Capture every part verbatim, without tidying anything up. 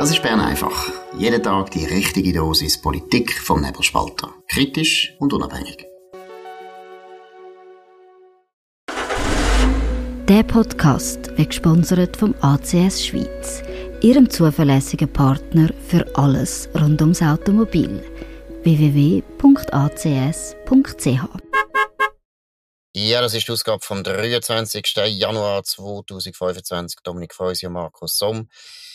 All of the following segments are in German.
Das ist Bern einfach. Jeden Tag die richtige Dosis Politik vom Nebelspalter. Kritisch und unabhängig. Der Podcast wird gesponsert vom A C S Schweiz, ihrem zuverlässigen Partner für alles rund ums Automobil. w w w punkt a c s punkt c h Ja, das ist die Ausgabe vom dreiundzwanzigsten Januar zweitausendfünfundzwanzig. Dominik Feusi und Markus Somm.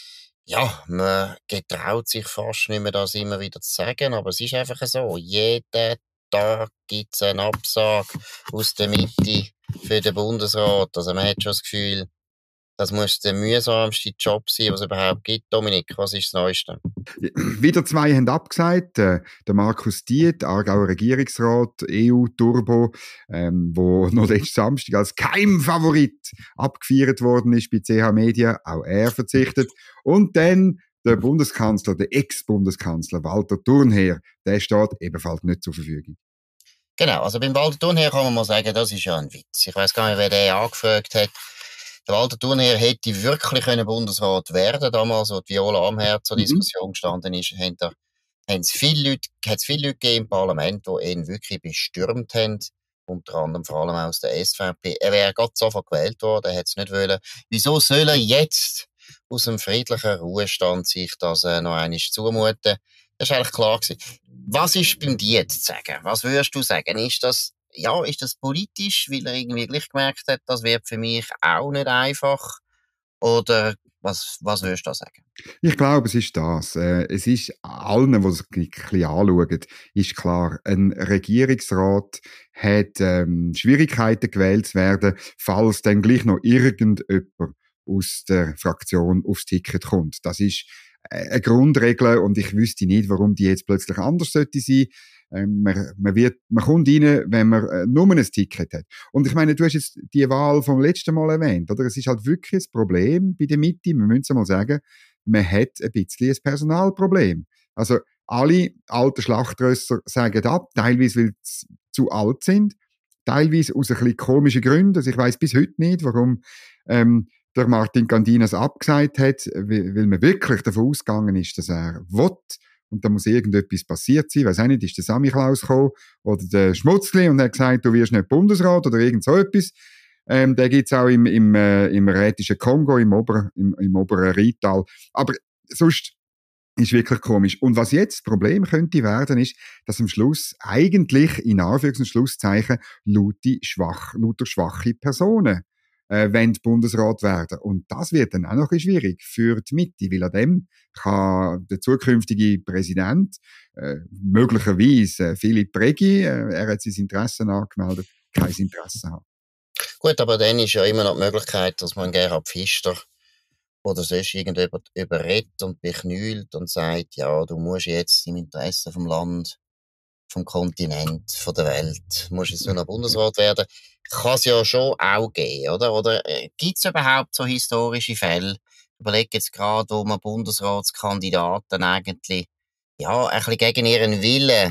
Ja, man getraut sich fast nicht mehr, das immer wieder zu sagen, aber es ist einfach so. Jeden Tag gibt es eine Absage aus der Mitte für den Bundesrat. Also man hat schon das Gefühl, das muss der mühsamste Job sein, was es überhaupt gibt. Dominik, was ist das Neueste? Wieder zwei haben abgesagt. Äh, der Markus Diet, Aargauer Regierungsrat, E U-Turbo, ähm, wo noch letzten Samstag als Keimfavorit abgefeiert worden ist bei C H Media. Auch er verzichtet. Und dann der Bundeskanzler, der Ex-Bundeskanzler Walter Thurnherr, der steht ebenfalls nicht zur Verfügung. Genau, also beim Walter Thurnherr kann man mal sagen, das ist ja ein Witz. Ich weiss gar nicht, wer den angefragt hat. Der Walter Thurnherr hätte wirklich können Bundesrat werden. Damals, als die Viola Amherd zur Diskussion gestanden ist, haben da, haben es viele Leute, hat es viele Leute gegeben im Parlament, die ihn wirklich bestürmt haben. Unter anderem vor allem aus der S V P. Er wäre gerade sofort gewählt worden, er hätte es nicht wollen. Wieso soll er jetzt aus dem friedlichen Ruhestand sich das äh, noch einmal zumuten? Das war eigentlich klar gewesen. Was ist beim Diet zu sagen? Was würdest du sagen? Ist das Ja, ist das politisch, weil er irgendwie gleich gemerkt hat, das wird für mich auch nicht einfach? Oder was, was würdest du da sagen? Ich glaube, es ist das. Äh, es ist allen, die es ein bisschen anschauen, ist klar, ein Regierungsrat hat ähm, Schwierigkeiten gewählt zu werden, falls dann gleich noch irgendjemand aus der Fraktion aufs Ticket kommt. Das ist eine Grundregel und ich wüsste nicht, warum die jetzt plötzlich anders sollte sein. Ähm, man, man, wird, man kommt rein, wenn man äh, nur ein Ticket hat. Und ich meine, du hast jetzt die Wahl vom letzten Mal erwähnt, oder? Es ist halt wirklich ein Problem bei der Mitte, wir müssen es mal sagen, man hat ein bisschen ein Personalproblem. Also alle alten Schlachtrösser sagen ab, teilweise weil sie zu alt sind, teilweise aus ein bisschen komischen Gründen. Also ich weiss bis heute nicht, warum ähm, der Martin Gandinas abgesagt hat, weil, weil man wirklich davon ausgegangen ist, dass er will. Und da muss irgendetwas passiert sein. Weiss auch nicht, ist der Sammy Klaus gekommen oder der Schmutzli und hat gesagt, du wirst nicht Bundesrat oder irgend so etwas. Ähm, den gibt's auch im, im, äh, im rätischen Kongo, im, Ober, im, im oberen Rheintal. Aber sonst ist wirklich komisch. Und was jetzt das Problem könnte werden, ist, dass am Schluss eigentlich, in Anführungs- und Schlusszeichen, lauter, schwach, lauter schwache Personen äh, wollen Bundesrat werden. Und das wird dann auch noch ein bisschen schwierig für die Mitte, weil an dem kann der zukünftige Präsident äh, möglicherweise äh, Philipp Regi, äh, er hat sein Interesse angemeldet, kein Interesse haben. Gut, aber dann ist ja immer noch die Möglichkeit, dass man Gerhard Pfister oder sonst irgendjemand überredet und beknüllt und sagt, ja, du musst jetzt im Interesse vom Land, vom Kontinent, von der Welt, musst jetzt nur noch Bundesrat werden. Kann es ja schon auch geben, oder? Oder äh, gibt es überhaupt so historische Fälle? Ich überlege jetzt gerade, wo man Bundesratskandidaten eigentlich ja, ein bisschen gegen ihren Willen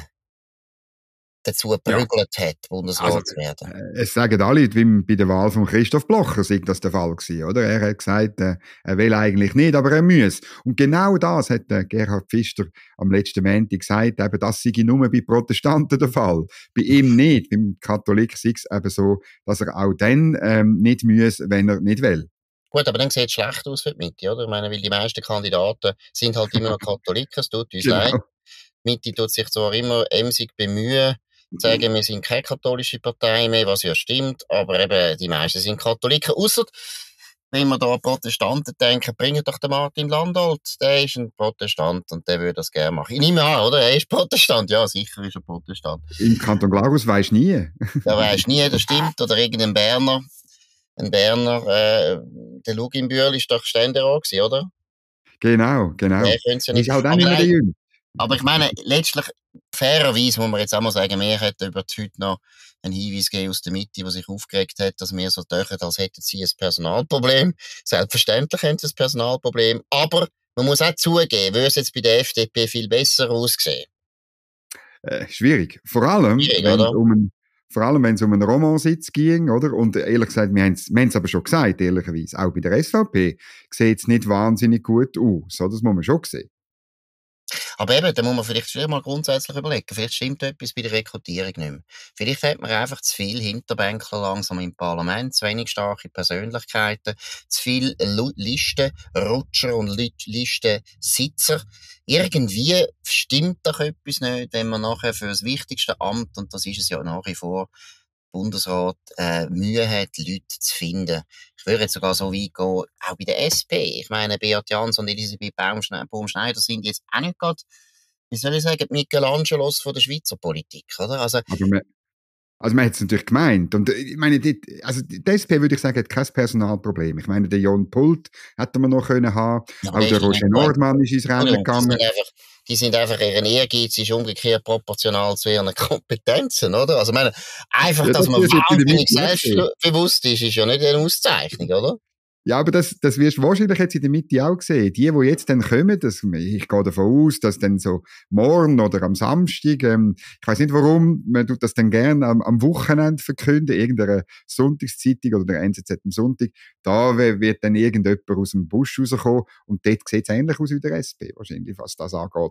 dazu geprügelt ja. hat, Bundesrat also, zu werden. Äh, es sagen alle, wie bei der Wahl von Christoph Blocher sei das der Fall gewesen, oder? Er hat gesagt, äh, er will eigentlich nicht, aber er muss. Und genau das hat äh, Gerhard Pfister am letzten Montag gesagt, eben, das sei nur bei Protestanten der Fall. Bei ihm nicht. Beim Katholik sei es eben so, dass er auch dann ähm, nicht muss, wenn er nicht will. Gut, aber dann sieht es schlecht aus für die Mitte, oder? Ich meine, weil die meisten Kandidaten sind halt immer noch Katholiken, es tut uns genau. leid. Die Mitte tut sich zwar immer emsig bemühen, zu sagen, wir sind keine katholische Partei mehr, was ja stimmt, aber eben die meisten sind Katholiken. Ausser, wenn wir da an Protestanten denken, bringen doch den Martin Landolt, der ist ein Protestant und der würde das gerne machen. Ich nehme an, oder? Er ist Protestant, ja, sicher ist er Protestant. Im Kanton Glarus weisst du nie. Da weisst du nie, das stimmt, oder irgendein Berner. Ein Berner, äh, der Lugin Bühl ist doch Ständerat gewesen, oder? Genau, genau. Der könnte ja nicht. Ist halt auch nicht mehr der Jüng. Aber ich meine, letztlich, fairerweise muss man jetzt auch mal sagen, wir hätten über heute noch einen Hinweis gegeben aus der Mitte, die sich aufgeregt hat, dass wir so tun, als hätten sie ein Personalproblem. Selbstverständlich haben sie ein Personalproblem. Aber man muss auch zugeben, würde es jetzt bei der F D P viel besser aussehen. Äh, schwierig. Vor allem, schwierig, wenn es um einen vor allem wenn es um einen Romansitz ging, oder? Und ehrlich gesagt, wir haben es aber schon gesagt, ehrlicherweise, auch bei der S V P sieht es nicht wahnsinnig gut aus, oder? Das muss man schon sehen. Aber eben, da muss man vielleicht schon mal grundsätzlich überlegen, vielleicht stimmt etwas bei der Rekrutierung nicht mehr. Vielleicht hat man einfach zu viele Hinterbänkler langsam im Parlament, zu wenig starke Persönlichkeiten, zu viele Listenrutscher und Listensitzer. Irgendwie stimmt doch etwas nicht, wenn man nachher für das wichtigste Amt, und das ist es ja nach wie vor, Bundesrat, äh, Mühe hat, Leute zu finden. Ich würde jetzt sogar so weit gehen, auch bei der S P. Ich meine, Beat Jans und Elisabeth Baumschneider sind jetzt auch nicht gerade, wie soll ich sagen, die Michelangelos von der Schweizer Politik, oder? Also, Aber man, also man hat es natürlich gemeint. Und ich meine, die, also die S P, würde ich sagen, hat kein Personalproblem. Ich meine, den Jon Pult hätte man noch können haben. Ja, auch der Roger Nordmann ist ins Rennen gegangen. Die sind einfach, ihren Ehrgeiz ist umgekehrt proportional zu ihren Kompetenzen, oder? Also, ich meine, einfach, ja, das dass man wahnsinnig selbstbewusst ist, ist ja nicht eine Auszeichnung, oder? Ja, aber das, das wirst du wahrscheinlich jetzt in der Mitte auch sehen. Die, die jetzt dann kommen, das, ich gehe davon aus, dass dann so morgen oder am Samstag, ähm, ich weiß nicht warum, man tut das dann gerne am, am Wochenende verkünden, irgendeiner Sonntagszeitung oder der N Z Z am Sonntag, da wird dann irgendjemand aus dem Busch rauskommen und dort sieht es ähnlich aus wie der S P, wahrscheinlich, was das angeht.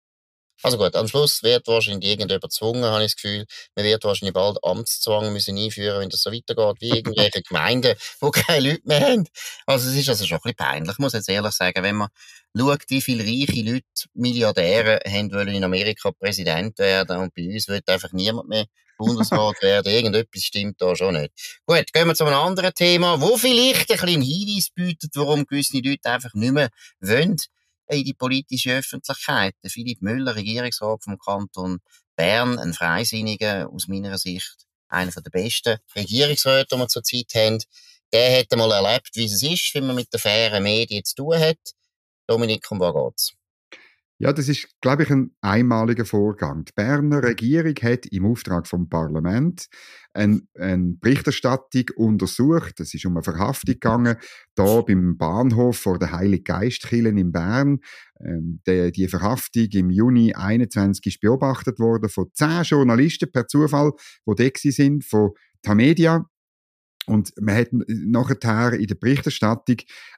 Also gut, am Schluss wird wahrscheinlich irgendjemand gezwungen, habe ich das Gefühl. Man wird wahrscheinlich bald Amtszwang müssen einführen, wenn das so weitergeht, wie irgendwelche Gemeinden, die keine Leute mehr haben. Also es ist also schon ein bisschen peinlich, ich muss jetzt ehrlich sagen, wenn man schaut, wie viele reiche Leute, Milliardäre, haben wollen in Amerika Präsident werden und bei uns wird einfach niemand mehr Bundesrat werden. Irgendetwas stimmt da schon nicht. Gut, gehen wir zu einem anderen Thema, wo vielleicht ein bisschen Hinweis bietet, warum gewisse Leute einfach nicht mehr wollen in die politische Öffentlichkeit. Der Philipp Müller, Regierungsrat vom Kanton Bern, ein Freisinniger, aus meiner Sicht einer der besten Regierungsräte, die wir zurzeit haben, der hat einmal erlebt, wie es ist, wenn man mit den fairen Medien zu tun hat. Dominik, um was geht's? Ja, das ist, glaube ich, ein einmaliger Vorgang. Die Berner Regierung hat im Auftrag vom Parlament eine, eine Berichterstattung untersucht. Es ist um eine Verhaftung gegangen, da beim Bahnhof vor der Heilig Geistkirche in Bern. Ähm, die, die Verhaftung im Juni einundzwanzig ist beobachtet worden von zehn Journalisten per Zufall, die da sind, von Tamedia. Und man hat nachher in der Berichterstattung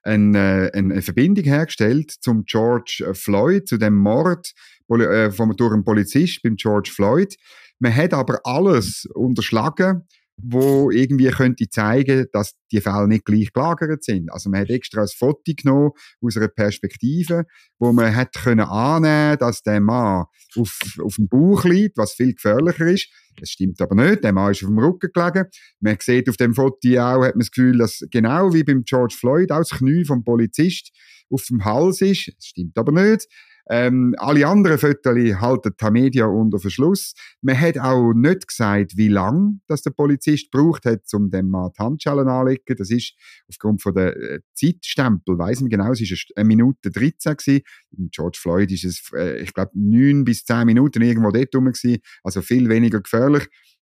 eine, eine Verbindung hergestellt zum George Floyd, zu dem Mord äh, vom, durch einen Polizist beim George Floyd. Man hat aber alles unterschlagen, wo irgendwie könnte zeigen, dass die Fälle nicht gleich gelagert sind. Also man hat extra ein Foto genommen aus einer Perspektive, wo man hat können annehmen, dass der Mann auf, auf dem Bauch liegt, was viel gefährlicher ist. Das stimmt aber nicht. Der Mann ist auf dem Rücken gelegen. Man sieht auf dem Foto auch, hat man das Gefühl, dass genau wie beim George Floyd auch das Knie vom Polizist auf dem Hals ist. Das stimmt aber nicht. Ähm, alle anderen Fotos halten die Media unter Verschluss. Man hat auch nicht gesagt, wie lange das der Polizist braucht hat, um dem Mann die Handschellen anzulegen. Das ist aufgrund von der äh, Zeitstempel, weiss man genau, es war eine Minute dreizehn gewesen. Im George Floyd ist es, äh, ich glaube, neun bis zehn Minuten irgendwo dort rum gewesen, also viel weniger gefährlich.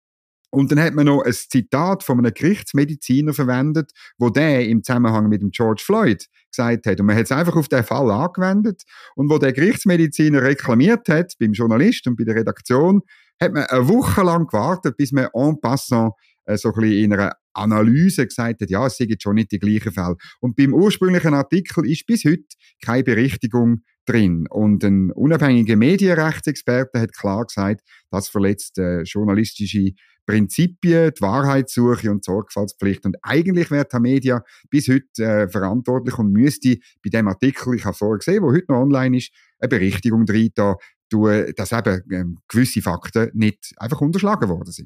Und dann hat man noch ein Zitat von einem Gerichtsmediziner verwendet, wo der im Zusammenhang mit dem George Floyd gesagt hat. Und man hat es einfach auf den Fall angewendet. Und wo der Gerichtsmediziner reklamiert hat, beim Journalist und bei der Redaktion, hat man eine Woche lang gewartet, bis man en passant äh, so ein bisschen in einer Analyse gesagt hat, ja, es sind schon nicht die gleichen Fälle. Und beim ursprünglichen Artikel ist bis heute keine Berichtigung drin. Und ein unabhängiger Medienrechtsexperte hat klar gesagt, das verletzt äh, journalistische Prinzipien, die Wahrheitssuche und die Sorgfaltspflicht. Und eigentlich wäre die Media bis heute äh, verantwortlich und müsste bei dem Artikel, ich habe vorher gesehen, der heute noch online ist, eine Berichtigung rein da, dass eben ähm, gewisse Fakten nicht einfach unterschlagen worden sind.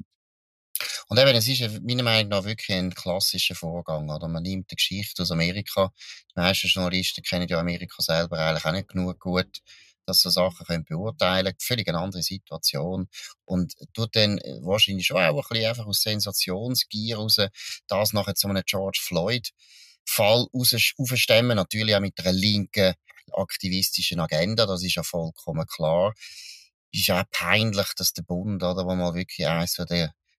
Und eben, es ist meiner Meinung nach wirklich ein klassischer Vorgang. Oder? Man nimmt die Geschichte aus Amerika. Die meisten Journalisten kennen ja Amerika selber eigentlich auch nicht genug gut, dass so Sachen können beurteilen können. Völlig eine andere Situation. Und tut dann wahrscheinlich schon auch ein bisschen einfach aus Sensationsgier raus, das nachher zu einem George Floyd-Fall aufstemmen. Natürlich auch mit einer linken aktivistischen Agenda. Das ist ja vollkommen klar. Ist auch peinlich, dass der Bund, oder, wo mal wirklich eines der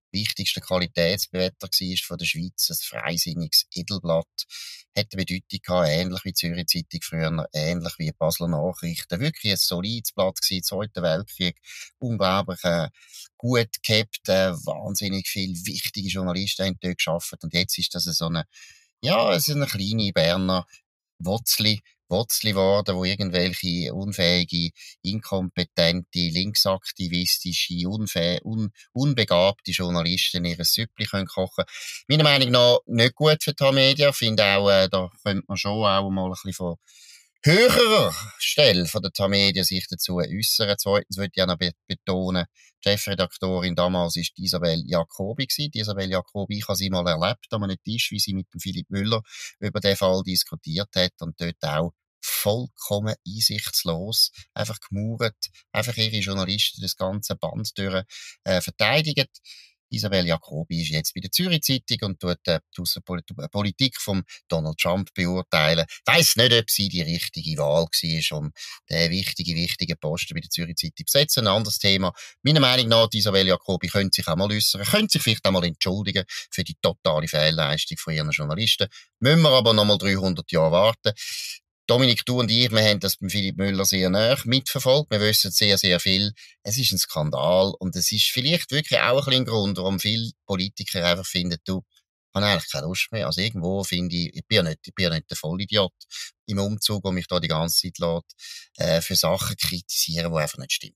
wichtigste Qualitätsbewerter war von der Schweiz, ein freisinniges Edelblatt. Hat eine Bedeutung gehabt, ähnlich wie die Zürich Zeitung früher, ähnlich wie die Basler Nachrichten. Wirklich ein solides Blatt gewesen, Zweiten Weltkrieg. Unglaublich äh, gut gehabt, äh, wahnsinnig viele wichtige Journalisten haben dort gearbeitet. Und jetzt ist das so eine, ja, es ist eine kleine Berner Wotzli, Wotzli geworden, wo irgendwelche unfähige, inkompetente, linksaktivistische, unfäh- un- unbegabte Journalisten ihre Süppli können kochen. Meiner Meinung nach nicht gut für die Media. Ich finde auch, äh, da könnte man schon auch mal ein bisschen von höherer Stelle von der Tamedia sich dazu äußern. Zweitens würde ich auch noch be- betonen, die Chefredaktorin damals war Isabel Jacobi gewesen. Die Isabel Jacobi, ich habe sie mal erlebt an einem Tisch, wie sie mit dem Philipp Müller über den Fall diskutiert hat und dort auch vollkommen einsichtslos, einfach gemauert, einfach ihre Journalisten das ganze Band durch äh, verteidigt. Isabel Jacobi ist jetzt bei der Zürich Zeitung und tut äh, die Außenpolitik von Donald Trump beurteilen. Ich weiss nicht, ob sie die richtige Wahl war, um den wichtigen, wichtigen Posten bei der Zürich Zeitung zu setzen. Ein anderes Thema. Meiner Meinung nach, Isabel Jacobi könnte sich auch mal äußern, könnte sich vielleicht auch mal entschuldigen für die totale Fehlleistung von ihren Journalisten. Müssen wir aber noch mal dreihundert Jahre warten. Dominik, du und ich, wir haben das beim Philipp Müller sehr nahe mitverfolgt. Wir wissen sehr, sehr viel. Es ist ein Skandal und es ist vielleicht wirklich auch ein bisschen ein Grund, warum viele Politiker einfach finden, du, ich habe eigentlich keine Lust mehr. Also irgendwo finde ich, ich bin ja nicht, ich bin ja nicht der Vollidiot im Umzug, der mich da die ganze Zeit lässt, äh, für Sachen kritisieren, die einfach nicht stimmen.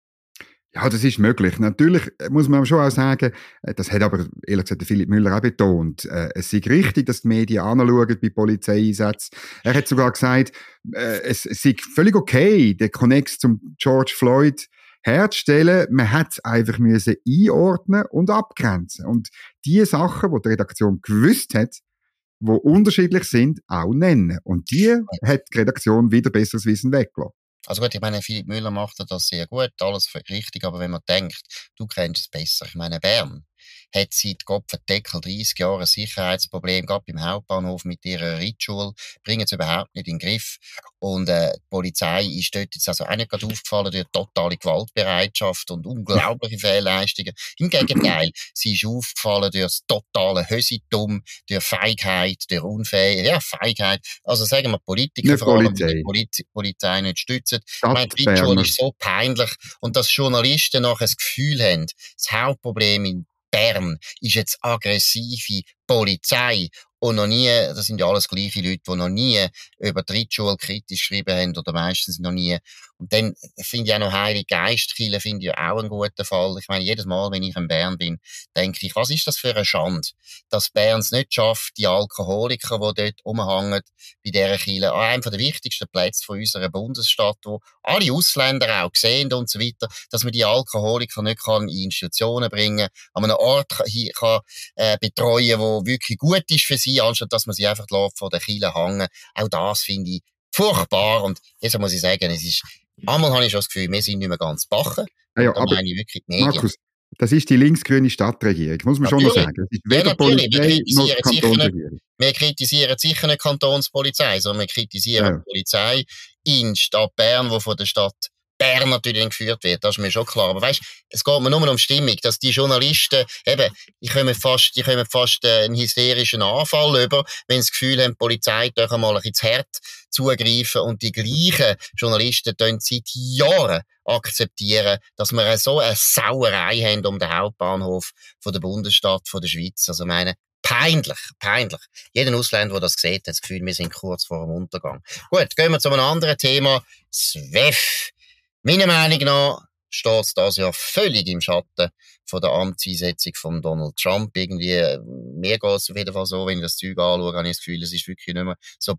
Ja, das ist möglich. Natürlich muss man schon auch sagen, das hat aber ehrlich gesagt Philipp Müller auch betont, äh, es sei richtig, dass die Medien anschauen bei Polizeieinsätzen. Er hat sogar gesagt, äh, es, es sei völlig okay, den Connex zum George Floyd herzustellen. Man hat es einfach müssen einordnen und abgrenzen. Und die Sachen, die die Redaktion gewusst hat, die unterschiedlich sind, auch nennen. Und die hat die Redaktion wieder besseres Wissen weggelassen. Also gut, ich meine, Philipp Müller macht das sehr gut, alles richtig, aber wenn man denkt, du kennst es besser, ich meine, Bern hat seit Kopfendeckel dreissig Jahren ein Sicherheitsproblem, gerade beim Hauptbahnhof mit ihrer Ritschule, bringen es überhaupt nicht in den Griff. Und äh, die Polizei ist dort jetzt also auch nicht gerade aufgefallen durch totale Gewaltbereitschaft und unglaubliche Fehlleistungen. Im Gegenteil, sie ist aufgefallen durch das totale Hösitum, durch Feigheit, durch Unfähigkeit, ja, Feigheit. Also sagen wir Politiker nicht vor allem, Polizei. die Poliz- Polizei nicht stützen. Das Meine Ritschule ist so peinlich und dass Journalisten nachher das Gefühl haben, das Hauptproblem in Bern ist jetzt aggressive Polizei und noch nie, das sind ja alles gleiche Leute, die noch nie über die Ritschule kritisch geschrieben haben oder meistens noch nie. Und dann finde ich auch noch Heilige Geistkirche, finde ich auch einen guten Fall. Ich meine, jedes Mal, wenn ich in Bern bin, denke ich, was ist das für eine Schande, dass Bern es nicht schafft, die Alkoholiker, die dort rumhängen, bei dieser Kirche, an einem der wichtigsten Plätze von unserer Bundesstadt, wo alle Ausländer auch sehen und so weiter, dass man die Alkoholiker nicht kann in Institutionen bringen, an einem Ort kann, kann, äh, betreuen, wo wirklich gut ist für sie, anstatt dass man sie einfach von der Kirche hängen. Auch das finde ich furchtbar. Und jetzt muss ich sagen, es ist, einmal habe ich schon das Gefühl, wir sind nicht mehr ganz bachen. Ja, ja, da aber meine ich wirklich die Medien. Markus, das ist die linksgrüne Stadtregierung, muss man Natürlich. schon noch sagen. Es ist weder Ja, natürlich. Wir Polizei noch kritisieren sicher Kantonsregierung. Wir kritisieren sicher nicht die Kantonspolizei, sondern wir kritisieren Ja. die Polizei in Stadt Bern, die von der Stadt Bern natürlich geführt wird, das ist mir schon klar. Aber weißt, es geht mir nur um Stimmung, dass die Journalisten, eben, die kommen fast, die kommen fast äh, einen hysterischen Anfall über, wenn sie das Gefühl haben, die Polizei darf mal ein bisschen zu hart zugreifen und die gleichen Journalisten tun seit Jahren akzeptieren, dass wir so eine Sauerei haben um den Hauptbahnhof von der Bundesstadt von der Schweiz. Also meine, peinlich, peinlich. Jeder Ausländer, der das sieht, hat das Gefühl, wir sind kurz vor dem Untergang. Gut, gehen wir zu einem anderen Thema. S W E F. Meiner Meinung nach steht das ja völlig im Schatten von der Amtseinsetzung von Donald Trump. Irgendwie, mir geht es auf jeden Fall so, wenn ich das Zeug anschaue, habe ich das Gefühl, es ist wirklich nicht mehr so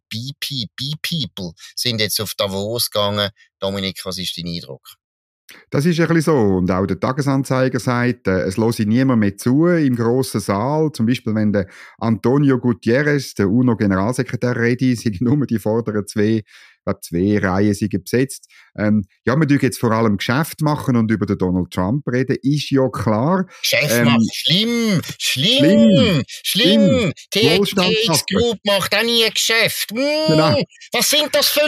B-People sind jetzt auf Davos gegangen. Dominik, was ist dein Eindruck? Das ist ein bisschen so. Und auch der Tagesanzeiger sagt, äh, es höre niemand mehr zu im grossen Saal. Zum Beispiel, wenn der Antonio Guterres, der UNO-Generalsekretär, redet, sind nur die vorderen zwei, ich glaube, zwei Reihen sind besetzt. Ähm, ja, wir dürfen jetzt vor allem Geschäft machen und über den Donald Trump reden, ist ja klar. Geschäft Ähm, macht schlimm, schlimm, schlimm. schlimm. T X Wohlstandssache. Group macht auch nie Geschäft. Mm, Genau. Was sind das für Leute?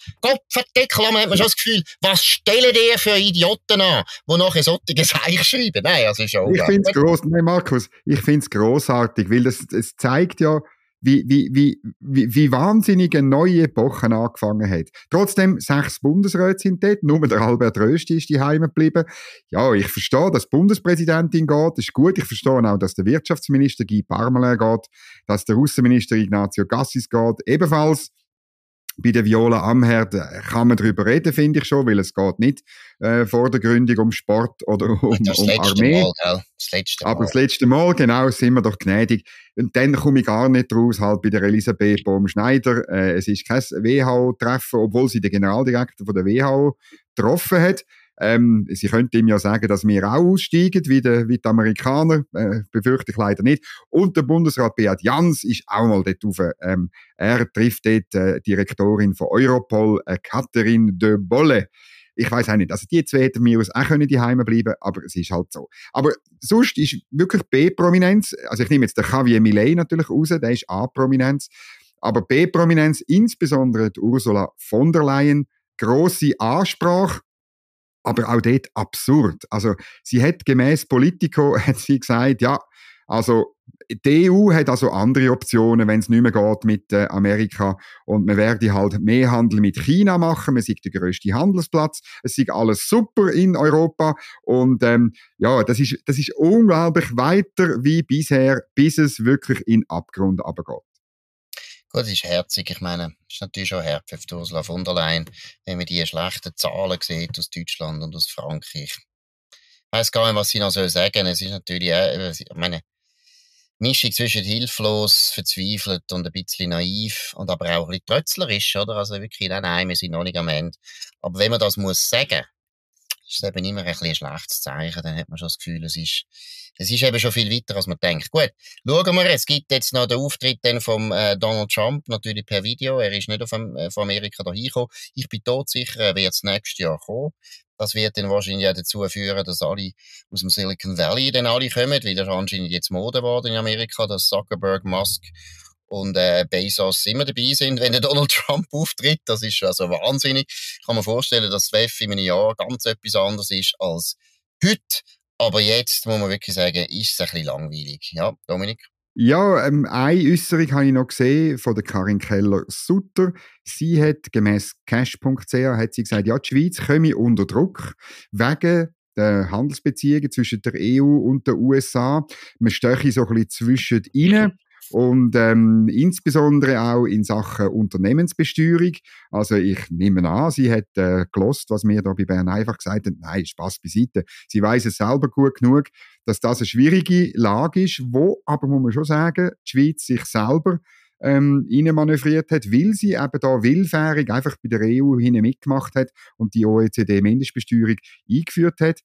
Kopfardeckel, hat man schon das Gefühl, was stellen die für Idioten an, die nachher solche Seich schreiben? Nein, also ist ja Ich finde es gross, nein, Markus, ich finde es grossartig, weil das, es zeigt ja, wie, wie, wie, wie, wie wahnsinnig eine neue Epoche angefangen hat. Trotzdem, sechs Bundesräte sind dort, nur der Albert Rösti ist daheim geblieben. Ja, ich verstehe, dass die Bundespräsidentin geht, das ist gut. Ich verstehe auch, dass der Wirtschaftsminister Guy Parmelin geht, dass der Außenminister Ignazio Cassis geht, ebenfalls. Bei der Viola Amherd kann man darüber reden, finde ich schon, weil es geht nicht äh, vor der Gründung um Sport oder um, das um letzte Armee. Mal, gell? Das letzte Mal. Aber das letzte Mal, genau, sind wir doch gnädig. Und dann komme ich gar nicht raus, halt bei der Elisabeth Bohm-Schneider. Äh, es ist kein W H O-Treffen, obwohl sie den Generaldirektor von der W H O getroffen hat. Ähm, sie könnte ihm ja sagen, dass wir auch aussteigen, wie, die, wie die Amerikaner, äh, befürchte ich leider nicht. Und der Bundesrat Beat Jans ist auch mal dort rauf. Ähm, er trifft dort äh, die Direktorin von Europol, äh, Catherine de Bolle. Ich weiss auch nicht, also die zwei hätten mir aus auch können daheim bleiben, aber es ist halt so. Aber sonst ist wirklich B-Prominenz, also ich nehme jetzt den Javier Milei natürlich raus, der ist A-Prominenz, aber B-Prominenz, insbesondere die Ursula von der Leyen, grosse Ansprache, aber auch dort absurd. Also, sie hat gemäss Politico, hat sie gesagt, ja, also, die E U hat also andere Optionen, wenn es nicht mehr geht mit äh, Amerika. Und man werde halt mehr Handel mit China machen. Man sei der grösste Handelsplatz. Es sei alles super in Europa. Und, ähm, ja, das ist, das ist unglaublich weiter wie bisher, bis es wirklich in den Abgrund runtergeht. Gut, das ist herzig. Ich meine, es ist natürlich schon herzig für Ursula von der Leyen, wenn man die schlechten Zahlen sieht aus Deutschland und aus Frankreich. Ich weiss gar nicht, was sie noch sagen soll. Es ist natürlich, äh, ich meine, Mischung zwischen hilflos, verzweifelt und ein bisschen naiv und aber auch ein bisschen trötzlerisch, oder? Also wirklich, nein, nein, wir sind noch nicht am Ende. Aber wenn man das muss sagen, ist es eben immer ein bisschen ein schlechtes Zeichen. Dann hat man schon das Gefühl, es ist, es ist eben schon viel weiter, als man denkt. Gut, schauen wir, es gibt jetzt noch den Auftritt dann vom äh, Donald Trump, natürlich per Video. Er ist nicht auf, äh, von Amerika dahin gekommen. Ich bin todsicher, er wird nächstes Jahr kommen. Das wird dann wahrscheinlich auch dazu führen, dass alle aus dem Silicon Valley dann alle kommen, weil das anscheinend jetzt Mode geworden in Amerika, dass Zuckerberg, Musk und äh, Bezos immer dabei sind, wenn der Donald Trump auftritt. Das ist also wahnsinnig. Ich kann mir vorstellen, dass das W E F in einem Jahr ganz etwas anderes ist als heute. Aber jetzt muss man wirklich sagen, ist es ein bisschen langweilig. Ja, Dominik? Ja, ähm, eine Äußerung habe ich noch gesehen von der Karin Keller-Sutter. Sie hat gemäss cash punkt c h hat sie gesagt, ja, die Schweiz komme unter Druck wegen der Handelsbeziehungen zwischen der E U und den U S A. Man stehe so ein bisschen zwischen ihnen. Und ähm, insbesondere auch in Sachen Unternehmensbesteuerung. Also ich nehme an, sie hat äh, gelost, was mir da bei Bern einfach gesagt hat. Nein, Spaß beiseite. Sie weiss es selber gut genug, dass das eine schwierige Lage ist, wo, aber muss man schon sagen, die Schweiz sich selber ähm, reinmanövriert hat, weil sie eben da willfährig einfach bei der E U hin mitgemacht hat und die O E C D-Mindestbesteuerung eingeführt hat.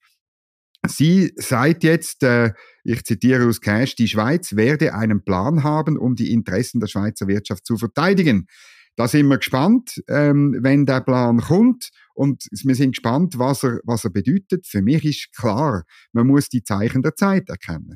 Sie sagt jetzt, äh, ich zitiere aus Cash, die Schweiz werde einen Plan haben, um die Interessen der Schweizer Wirtschaft zu verteidigen. Da sind wir gespannt, ähm, wenn der Plan kommt. Und wir sind gespannt, was er, was er bedeutet. Für mich ist klar, man muss die Zeichen der Zeit erkennen.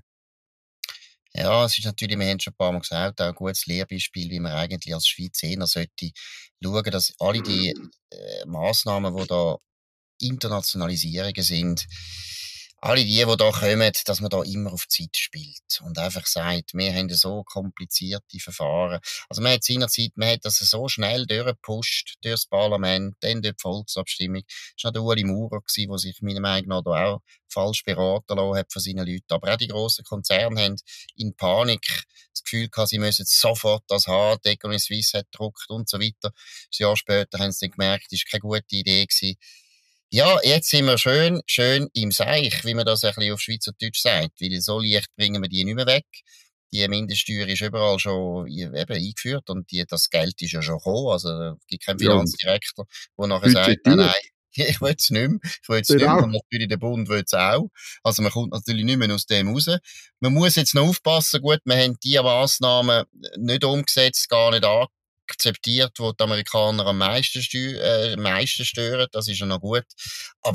Ja, es ist natürlich, wir haben schon ein paar Mal gesagt, auch ein gutes Lehrbeispiel, wie man eigentlich als Schweiz eher sollte schauen, dass alle die äh, Massnahmen, die da Internationalisierungen sind, alle die, die da kommen, dass man da immer auf Zeit spielt und einfach sagt, wir haben so komplizierte Verfahren. Also man hat seinerzeit, man hat das so schnell durchgepusht, durchs Parlament, dann durch die Volksabstimmung. Das war noch der Ueli Maurer, der sich meiner Meinung nach da auch falsch beraten lassen hat von seinen Leuten. Aber auch die grossen Konzerne haben in Panik das Gefühl gehabt, sie müssen sofort das haben, die Economy Suisse hat gedruckt und so weiter. Ein Jahr später haben sie dann gemerkt, das war keine gute Idee gewesen. Ja, jetzt sind wir schön, schön im Seich, wie man das ein bisschen auf Schweizerdeutsch sagt, weil so leicht bringen wir die nicht mehr weg. Die Mindeststeuer ist überall schon eben eingeführt und die, das Geld ist ja schon gekommen, also es gibt keinen Finanzdirektor, der nachher sagt, nein, nein, ich will es nicht mehr, ich will es nicht mehr, und natürlich der Bund will es auch. Also man kommt natürlich nicht mehr aus dem raus. Man muss jetzt noch aufpassen, gut, wir haben diese Massnahmen nicht umgesetzt, gar nicht angekommen, akzeptiert, wo die Amerikaner am meisten, steu- äh, am meisten stören, das ist ja noch gut. Aber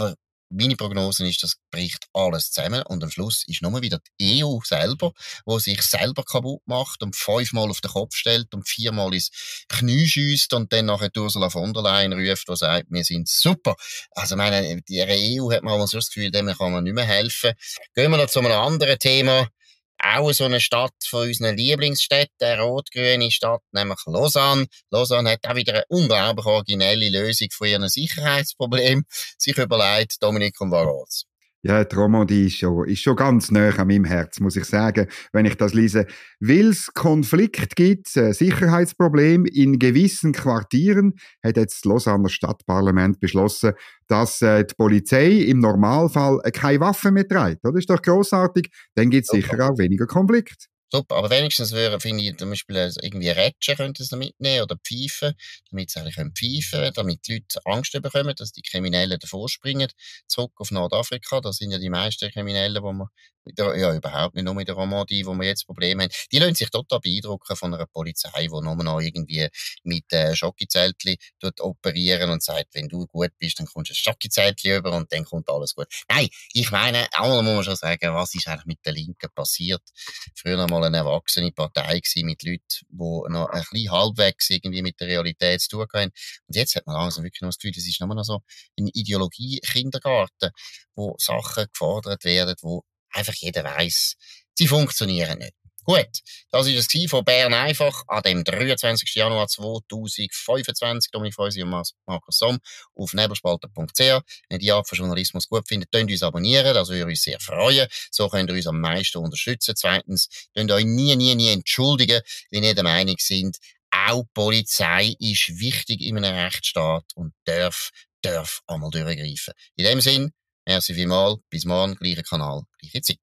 meine Prognose ist, das bricht alles zusammen und am Schluss ist nur wieder die E U selber, die sich selber kaputt macht und fünfmal auf den Kopf stellt und viermal ins Knie schiesst und dann nachher Ursula von der Leyen ruft, die sagt, wir sind super. Also meine, die E U hat man so das Gefühl, dem kann man nicht mehr helfen. Gehen wir noch zu einem anderen Thema. Auch so eine Stadt von unseren Lieblingsstädten, eine rot-grüne Stadt, nämlich Lausanne. Lausanne hat auch wieder eine unglaublich originelle Lösung für ihren Sicherheitsproblem sich überlegt. Dominik, um was geht's? Ja, die Romandie ist schon, ist schon ganz nah an meinem Herz, muss ich sagen, wenn ich das lese. Weil es Konflikt gibt, ein Sicherheitsproblem in gewissen Quartieren, hat jetzt das Lausanner Stadtparlament beschlossen, dass äh, die Polizei im Normalfall äh, keine Waffen mehr trägt. Das ist doch grossartig. Dann gibt es sicher auch weniger Konflikt. Super, aber wenigstens wäre, finde ich, zum Beispiel irgendwie Rätschen könnten sie mitnehmen oder Pfeifen, damit sie eigentlich pfeifen können, damit die Leute Angst bekommen, dass die Kriminellen davor springen, zurück auf Nordafrika. Da sind ja die meisten Kriminellen, wo man, ja überhaupt nicht nur in der Romandie, wo wir jetzt Probleme haben. Die lassen sich total beeindrucken von einer Polizei, die nur noch irgendwie mit äh, Schokizeltli dort operieren und sagt, wenn du gut bist, dann kommst du ein Schokizeltli über und dann kommt alles gut. Nein, ich meine, einmal muss man schon sagen, was ist eigentlich mit der Linken passiert? Früher noch mal eine erwachsene Partei gewesen mit Leuten, die noch ein bisschen halbwegs irgendwie mit der Realität zu tun haben. Und jetzt hat man langsam wirklich noch das Gefühl, das ist nur noch so ein Ideologie-Kindergarten, wo Sachen gefordert werden, wo einfach jeder weiss, sie funktionieren nicht. Gut, das war es von Bern einfach an dem dreiundzwanzigsten Januar zweitausendfünfundzwanzig. Dominik Feusi und Markus Somm auf nebelspalter punkt c h. Wenn ihr die Art von Journalismus gut findet, könnt ihr uns abonnieren, das würde uns sehr freuen. So könnt ihr uns am meisten unterstützen. Zweitens, könnt ihr euch nie, nie, nie entschuldigen, wenn ihr der Meinung seid, auch die Polizei ist wichtig in einem Rechtsstaat und darf, darf einmal durchgreifen. In dem Sinn, merci vielmals, bis morgen, gleicher Kanal, gleiche Zeit.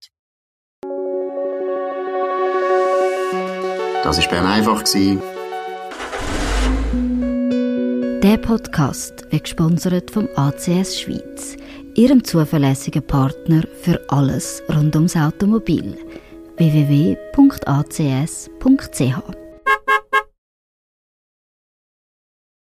Das war Bern einfach. Der Podcast wird gesponsert vom A C S Schweiz, ihrem zuverlässigen Partner für alles rund ums Automobil. w w w punkt a c s punkt c h